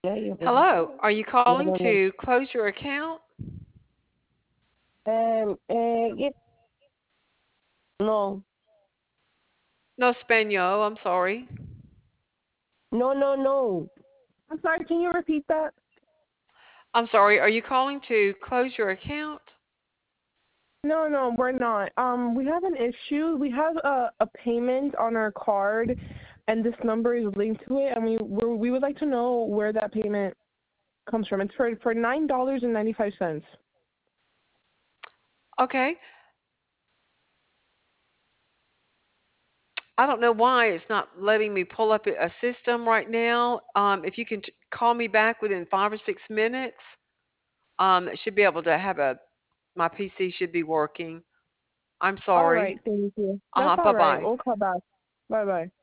Hello. Are you calling No, to close your account? yes, no, No, Spaniel. I'm sorry. no. I'm sorry, can you repeat that? I'm sorry. Are you calling to close your account? No, we're not. We have an issue. We have a payment on our card, and this number is linked to it, and we would like to know where that payment comes from. It's for $9.95. Okay. I don't know why it's not letting me pull up a system right now. If you can call me back within 5 or 6 minutes, it should be able to have my PC should be working. I'm All sorry. right, thank you. That's Uh-huh. all right. Bye-bye. We'll call back. Bye bye.